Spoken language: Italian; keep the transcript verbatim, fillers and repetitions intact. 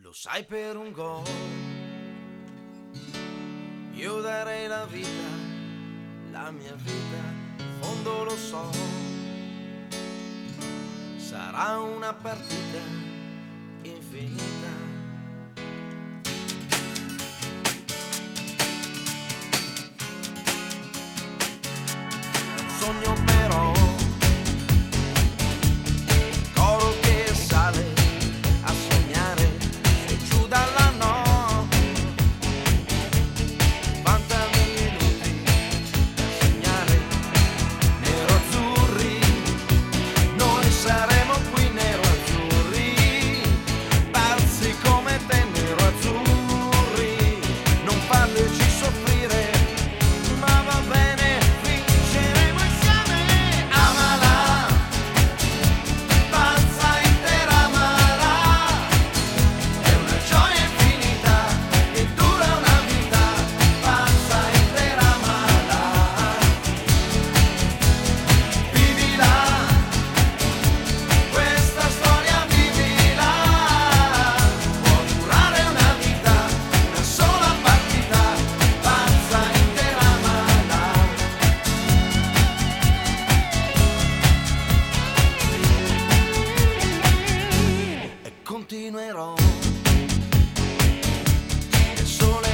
Lo sai, per un gol io darei la vita, la mia vita, in fondo lo so, sarà una partita infinita. Un sogno però, il coro che sale a sognare su e giù dalla no, novanta minuti per segnare, nero-azzurri, noi saremo qui nero-azzurri, pazzi come te nero-azzurri, non farci soffrire, ma va bene, vinceremo insieme, amala, pazza intera amala, è una gioia infinita che dura una vita, pazza intera amala, vivila, questa storia vivila, può durare una vita, una sola partita, pazza intera amala. E continuerò, il sole